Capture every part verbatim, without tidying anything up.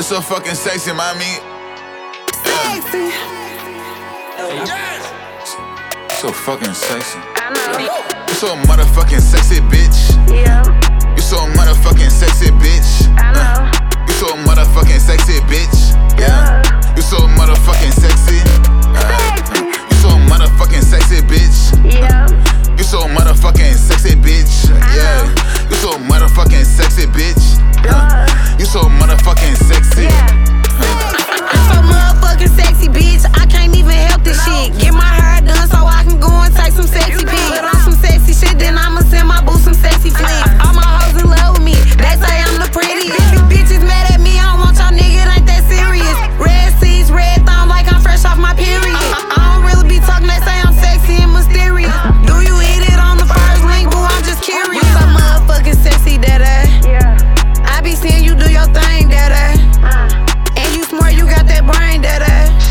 so fucking sexy, mommy. Sexy. Yes. So fucking sexy. I know. You so motherfucking sexy, bitch. Yeah. You so motherfucking sexy, bitch. I know. You so motherfucking sexy, bitch. Yeah. You so motherfucking sexy. Sexy. You so motherfucking sexy, bitch. Yeah. You so motherfucking sexy, bitch. Yeah. You so motherfucking sexy, bitch. You so motherfucking sexy. Yeah. I'm so motherfucking sexy, bitch. I can't even help this shit. Get my hair done so I can go and take some sexy pics. Put on some sexy shit, then I'ma send my boo some sexy flicks. All my hoes in love with me. They say I'm the prettiest. Bitches mad at me. I don't want y'all niggas. It ain't that serious. Red seeds, red thumb, like I'm fresh off my period. I, I don't really be talking. They say I'm sexy and mysterious. Do you hit it on the first link, boo? I'm just curious. You so motherfucking sexy, daddy. Yeah. I be seeing you do your thing, daddy. And you smart, you got that brain, daddy.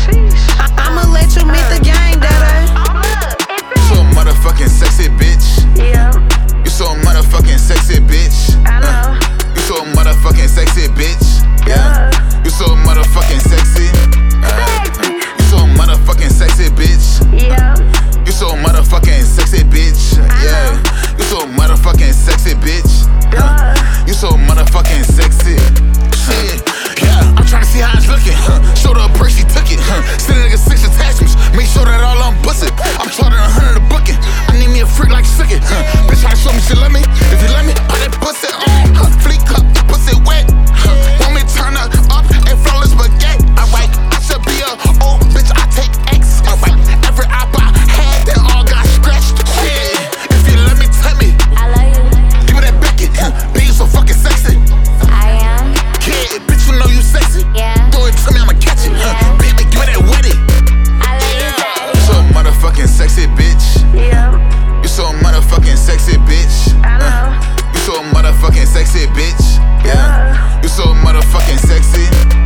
I I'ma let you meet the gang, daddy. You so motherfucking sexy, bitch. Yeah. You so motherfucking sexy, bitch. I know. You so motherfucking sexy, bitch. Yeah. You so motherfucking sexy. Sexy. You so motherfucking sexy, bitch. Yeah. You so motherfucking sexy, bitch. Yeah. You so motherfucking sexy, bitch. You so motherfucking sexy. Shit. Yeah, I'm tryna see how it's looking. Huh. Show her a break, she took it. Huh. Send a nigga six attachments. Make sure that all I'm busted. I'm charging a hundred a booking. I need me a freak like Sicket. Huh. Bitch tryna show me she love me. If you love me, put that pussy on. Huh. Fleek cup, your pussy wet. Huh. Want me turn her up and flawless baguette. Alright, I should be a old bitch. I take X. Alright, every op I had, they all got scratched. Yeah, if you let me, tell me. I love you. Give me that Beckett. Huh. Bitch, you so fucking sexy. I am. Yeah, bitch, you know you sexy. Yeah. Throw it to me, I'ma catch it. Huh. Yeah. Baby, give me that witty. I love you, daddy. You so motherfucking sexy, bitch. Yeah. You so motherfucking sexy, bitch. I know. You so motherfucking sexy, bitch. Yeah. You so motherfucking sexy.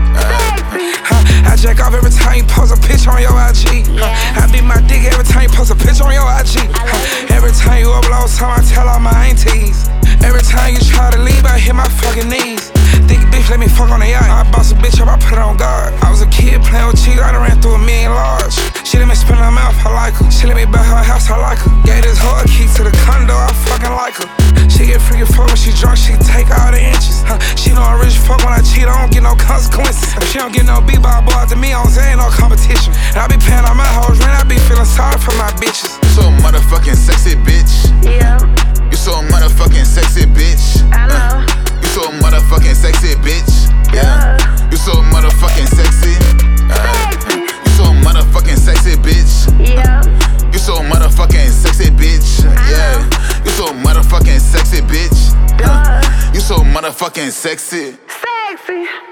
Sexy. I jack off every time you post a picture on your I G. Yeah. I beat my dick every time you post a picture on your I G. Every time you upload something, I tell all my aunties. Every time you try to leave, I hit my fucking knees. Thick bitch, let me fuck on the yacht. I boss a bitch up, I put it on guard. I was a kid playing with cheese, I done ran through a million large. She let me spin her mouth, I like her. She let me buy her house, I like her. Gave this whole key to the condo, I fucking like her. She get freaking fuck when she drunk, she take all the inches. Huh. She know I'm rich fuck when I cheat, I don't get no consequences. If she don't get no B-ball boy after me, I don't say ain't no competition. And I be paying all my hoes rent, I be feeling sorry for my bitches. So motherfucking sexy, bitch. Yeah. You so motherfucking sexy, bitch. I know. You so motherfucking sexy, bitch. Yeah. You so motherfucking sexy. Sexy. You so motherfucking sexy, bitch. Yeah. You so motherfucking sexy, bitch. Yeah. You so motherfucking sexy, bitch. You so motherfucking sexy. Sexy.